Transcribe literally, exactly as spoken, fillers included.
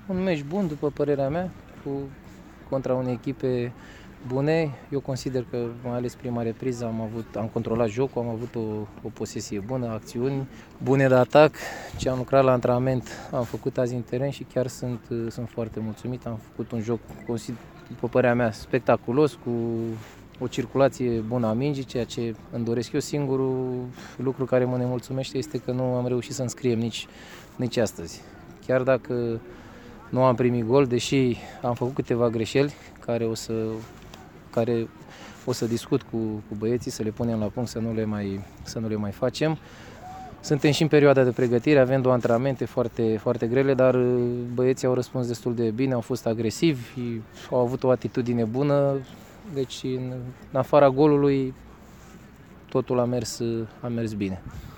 un meci bun, după părerea mea, cu, contra unei echipe bune. Eu consider că, mai ales prima repriză, am, avut, am controlat jocul, am avut o, o posesie bună, acțiuni bune de atac. Ce am lucrat la antrenament am făcut azi în teren și chiar sunt, sunt foarte mulțumit. Am făcut un joc, consider, după părerea mea, spectaculos, cu o circulație bună a mingii, ceea ce îmi doresc eu. Singurul lucru care mă nemulțumește este că nu am reușit să înscriem nici, nici astăzi. Chiar dacă nu am primit gol, deși am făcut câteva greșeli care o să, care o să discut cu, cu băieții, să le punem la punct, să nu le mai, să nu le mai facem. Suntem și în perioada de pregătire, avem două antrenamente foarte, foarte grele, dar băieții au răspuns destul de bine, au fost agresivi, au avut o atitudine bună, deci în, în afara golului totul a mers, a mers bine.